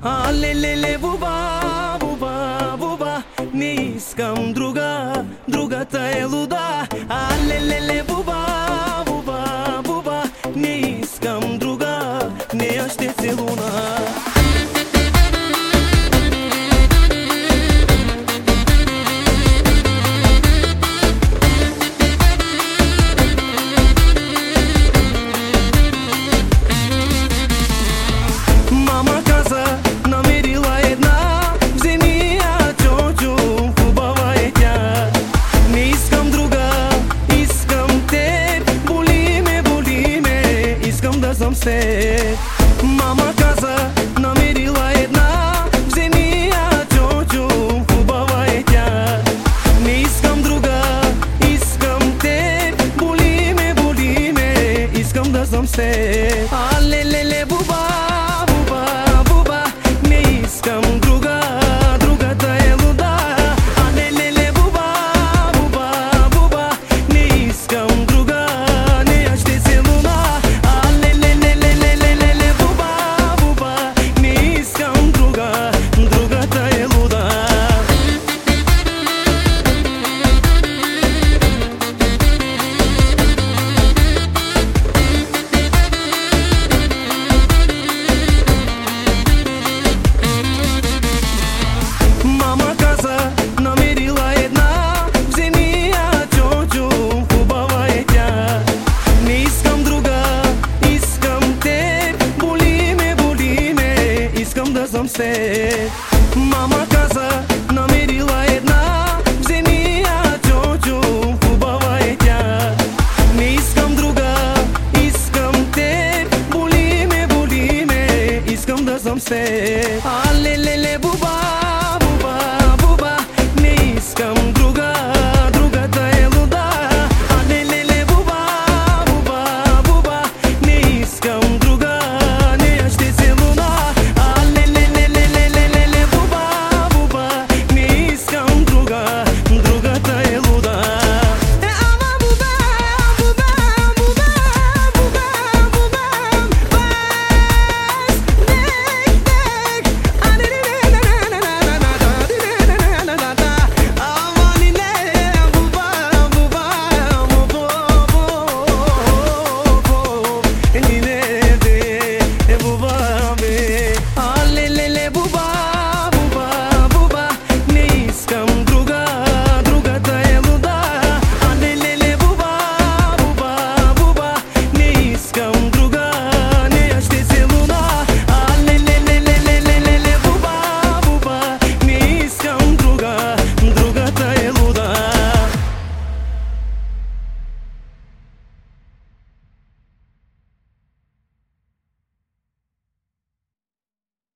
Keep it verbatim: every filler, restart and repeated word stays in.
Алелеле, буба, буба, буба, не искам друга, другата е луда. Алелеле, буба, буба, буба, не искам друга, нея ще целуна. Мама каза, намерила една, вземи я, чочо, хубава е тя. Не искам друга, искам те, боли ме, боли ме, искам да съм с теб. Алелеле, буба, буба, буба, не искам друга, другата е луда. Алелеле, буба, буба, буба, не искам друга, нея ще целуна. Мама каза, намерила една, вземи я, чочо, хубава е тя. Не искам друга, искам те, боли ме, боли ме, искам да съм с теб. Алелеле, буба, буба, буба, не искам друга.